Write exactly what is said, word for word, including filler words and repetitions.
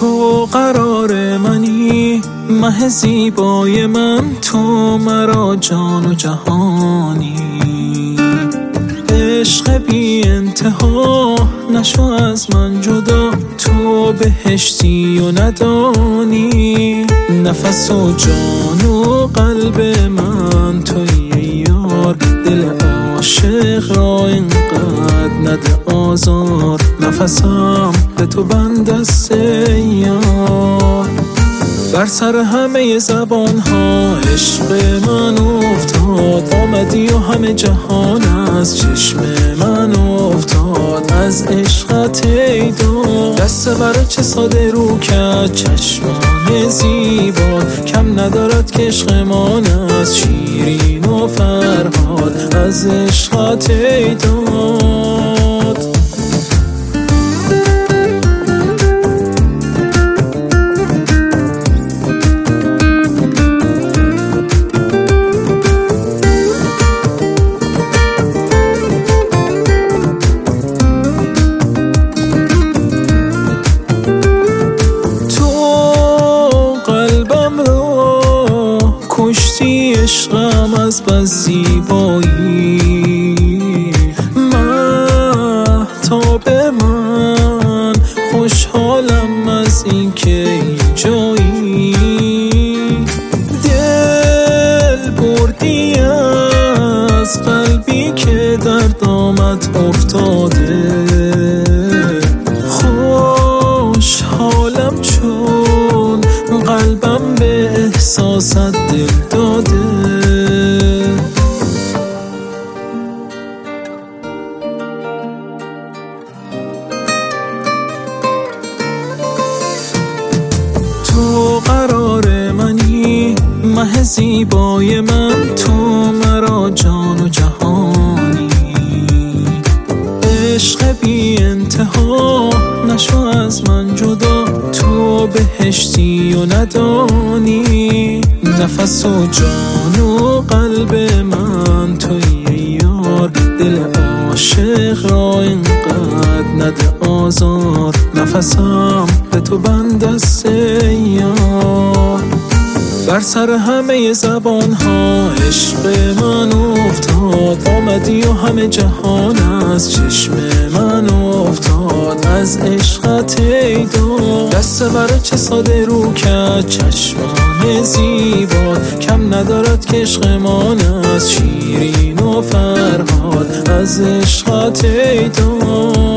تو قرار منی، مه زیبای من، تو مرا جان و جهانی. عشق بی انتها نشو از من جدا، تو بهشتی و ندانی. نفس و جان و قلب من توی یار، دل عاشق را اینقدر نده آزار. نفسم به تو بند است یار. بر سر همه زبان ها عشق من افتاد، آمدی و همه جهان از چشم من افتاد. از عشقت ای داد دست برا چه ساده رو کرد چشمان زیبا. کم ندارد که عشقمان از شیرین و فرهاد. از عشقت ای داد کشتی عشقم از بس زیبایی. مهتاب من خوشحالم از این که اینجایی. دل بردی از قلبی که در دامت افتاده. خوشحالم چون قلبم به احساست دل داده. تو قرار منی، مه زیبای من، تو مرا جان و جهانی. عشق بی انتها نشو از من جدا، تو بهشتی و ندانی. نفس و جان و قلب من توی یار، دل عاشق را اینقدر نده آزار. نفسم به تو بند است یار. بر سر همه زبان ها عشق من افتاد، آمدی و همه جهان از چشم من افتاد. از عشقت ای داد دست برا چه ساده رو کرد چشمان زیبا. کم ندارد که عشقمان از شیرین و فرهاد. از عشقت ای داد